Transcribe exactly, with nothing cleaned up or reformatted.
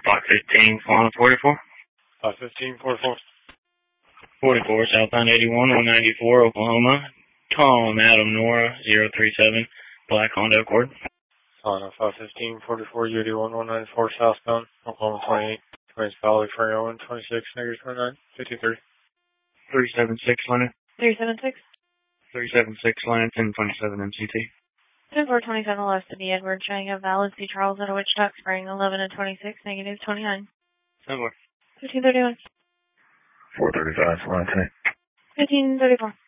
five fifteen, Fauna forty-four. five fifteen, forty-four. forty-four, southbound eighty-one, one ninety-four, Oklahoma. Tom, Adam, Nora, zero three seven, Black Honda Accord. Fauna five fifteen, forty-four, U D one, one ninety-four, southbound, Oklahoma twenty-eight, twenty Valley, Fray Owen, twenty-six, negative twenty-nine, fifty-three. three seven six, Leonard. three seven six. three seven six, Leonard, ten twenty-seven M C T. ten four twenty-seven left to the Edward, showing a valid C. Charles at a Wichita Spring, eleven and twenty-six, negative twenty-nine. ten four. fifteen thirty-one. four thirty-five, line ten. fifteen thirty-four.